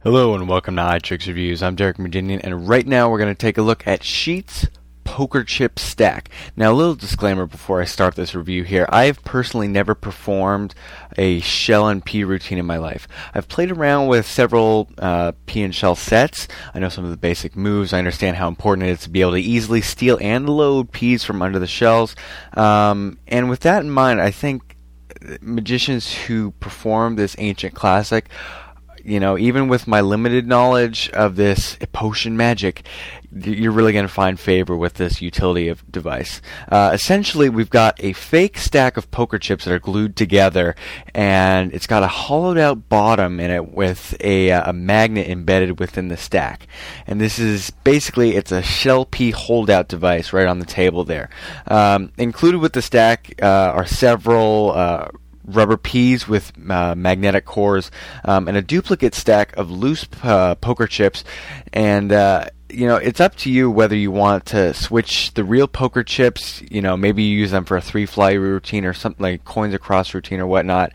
Hello and welcome to iTricks Reviews. I'm Derek Merdinian, and right now we're going to take a look at Sheet's Poker Chip Stack. Now, a little disclaimer before I start this review here. I've personally never performed a shell and P routine in my life. I've played around with several P and shell sets. I know some of the basic moves. I understand how important it is to be able to easily steal and load Ps from under the shells. And with that in mind, I think magicians who perform this ancient classic, even with my limited knowledge of this potion magic, you're really going to find favor with this utility of device. Essentially, we've got a fake stack of poker chips that are glued together, and it's got a hollowed out bottom in it with a magnet embedded within the stack. And this is basically, it's a shell P holdout device right on the table there. Included with the stack are several rubber Ps with magnetic cores, and a duplicate stack of loose poker chips. And it's up to you whether you want to switch the real poker chips. Maybe you use them for a 3-fly routine or something like coins across routine or whatnot.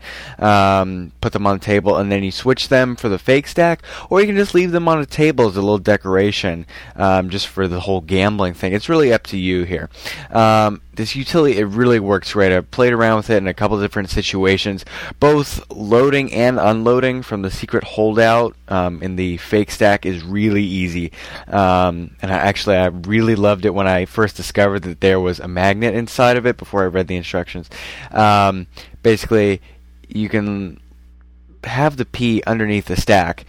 Put them on the table and then you switch them for the fake stack, or you can just leave them on a table as a little decoration, just for the whole gambling thing. It's really up to you here. This utility, it really works great. I've played around with it in a couple of different situations, both loading and unloading from the secret holdout in the fake stack is really easy. And I really loved it when I first discovered that there was a magnet inside of it before I read the instructions. Basically, you can have the P underneath the stack,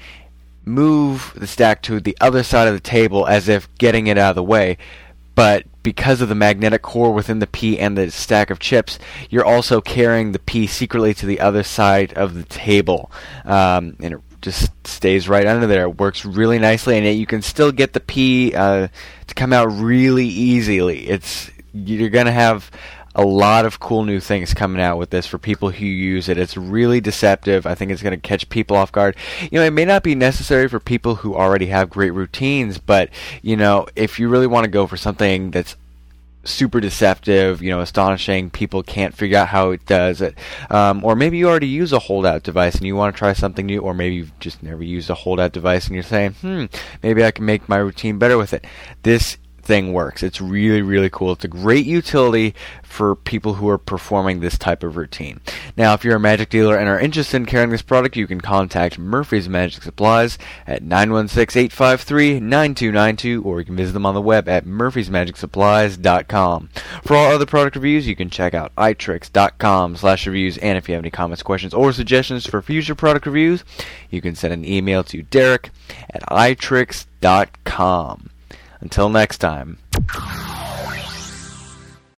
move the stack to the other side of the table as if getting it out of the way, but because of the magnetic core within the P and the stack of chips, you're also carrying the P secretly to the other side of the table. And it just stays right under there. It works really nicely, and yet you can still get the P to come out really easily. You're going to have a lot of cool new things coming out with this for people who use it. It's really deceptive. I think it's going to catch people off guard. It may not be necessary for people who already have great routines, but, if you really want to go for something that's super deceptive, astonishing, people can't figure out how it does it, or maybe you already use a holdout device and you want to try something new, or maybe you've just never used a holdout device and you're saying, maybe I can make my routine better with it. This thing works. It's really, really cool. It's a great utility for people who are performing this type of routine. Now, if you're a magic dealer and are interested in carrying this product, you can contact Murphy's Magic Supplies at 916-853-9292, or you can visit them on the web at murphysmagicsupplies.com. For all other product reviews, you can check out itricks.com/reviews, and if you have any comments, questions, or suggestions for future product reviews, you can send an email to Derek at itricks.com. Until next time.